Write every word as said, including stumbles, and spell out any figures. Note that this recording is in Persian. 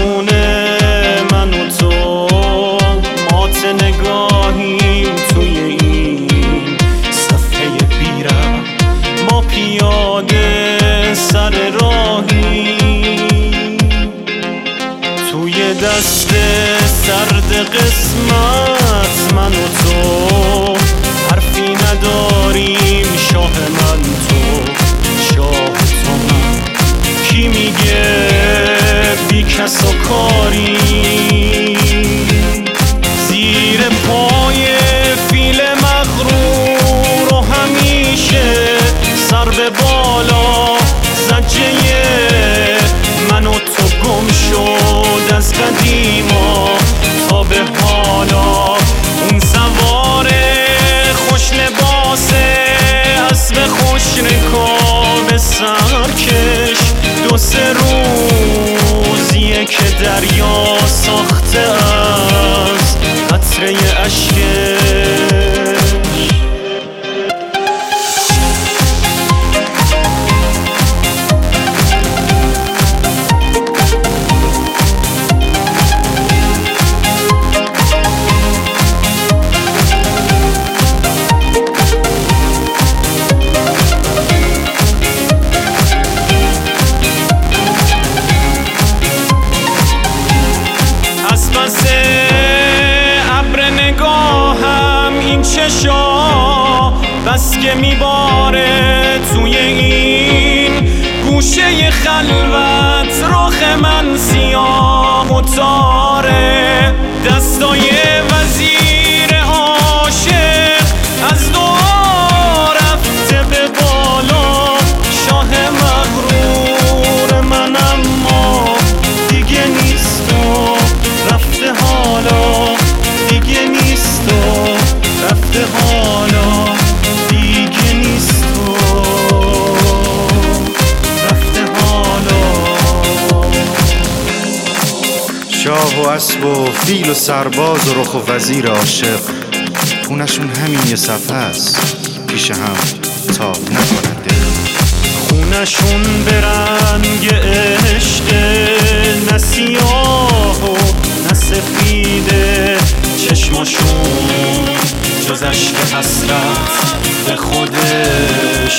همونه من و تو مات نگاهیم توی این صفحه بیرم، ما پیاده سر راهی توی دست سرد قسمت من و تو حرفی نداریم، شاه من تو شاه تو من، کی میگه بی کس و کاری زیر پای فیل مغرور و همیشه سر به بالا زجه من و تو گم شد از قدیما تا به حالا. اون سوار خوش لباسه اسب خوش رکاب سرکش، دو سه روزیه که دریا ساخته از قطره اشکش. پس ابر نگاهم این چشا بس که میباره توی این گوشه خلوت، رخ من سیاه و تاره، دستای وزیر عاشق از دعا رفته به بالا، شاه مغرور من اما دیگه نیست و رفته حالا، دیگه نیست و رفته حالا، دیگه نیست و رفته حالا. شاه و اسب و فیل و سرباز و رخ و وزیر عاشق، خونشون همین یه صفحه است، پیش هم تا نکنند خونشون به رنگ عشق، نه سیاه و نه سفیده، چشماشون جز اشک حسرت به خودش